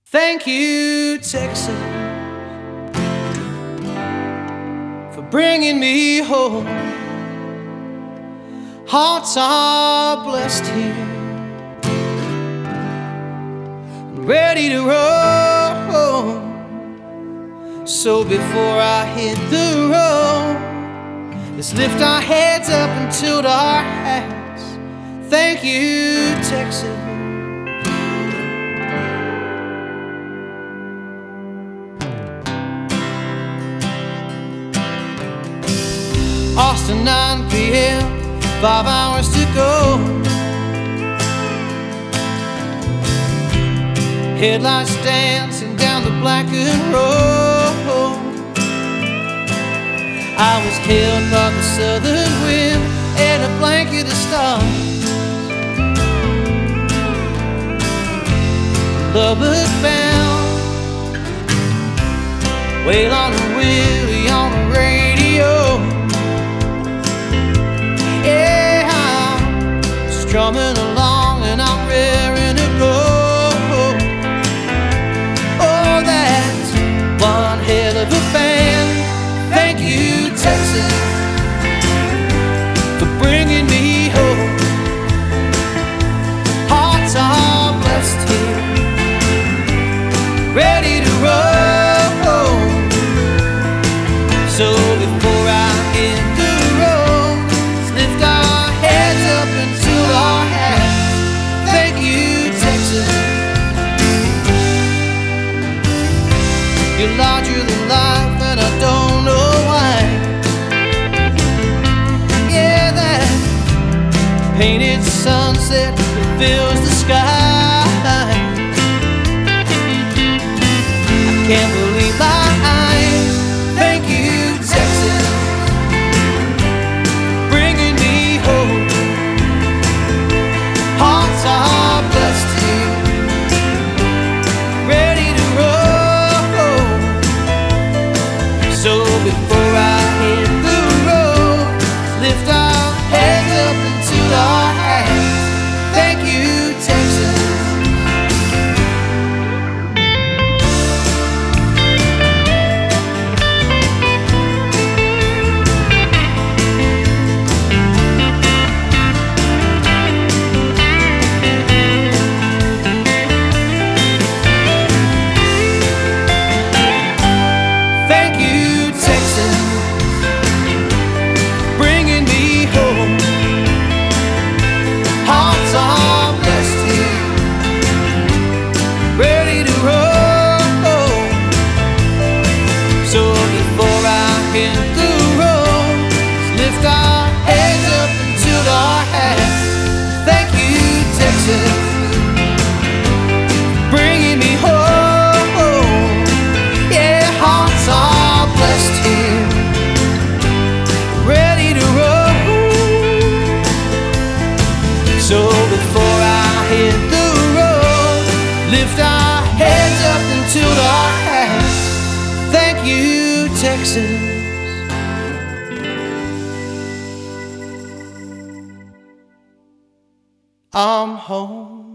Thank you, Texas, for bringing me home. Hearts are blessed here, ready to roll. So before I hit the road, let's lift our heads up and tilt our hats. Thank you, Texas. Austin, 9 p.m., 5 hours to go. Headlights dancing down the blackened road. I was held by the southern wind and a blanket of stars. Lovers bound, Waylon and Willie on the radio. Yeah, I'm strumming along and I'm raring to go. Oh, that's one hell of a band. Thank you, Texas, for bringing me home. Hearts are blessed here, ready to roll. So before I hit the road, let's lift our heads up and tilt our hats. Thank you, Texas. You're larger than life and I don't know why. Yeah, that painted sunset that fills the sky. I can't believe my eyes. Thank you, Texas, bringing me home. Hearts are blessed here, ready to roll. So before I hit the road, lift our heads up into our hats. Thank you, Texas. Thank you, Texas, bringing me home. Hearts are blessed here, ready to roll. So before I hit the road, let's lift our heads up and tilt our hats. Thank you, Texas, bringing me home. Yeah, hearts are blessed here, ready to roll. So before I hit the road, lift our heads up and tilt our hats. Thank you, Texas. I'm home.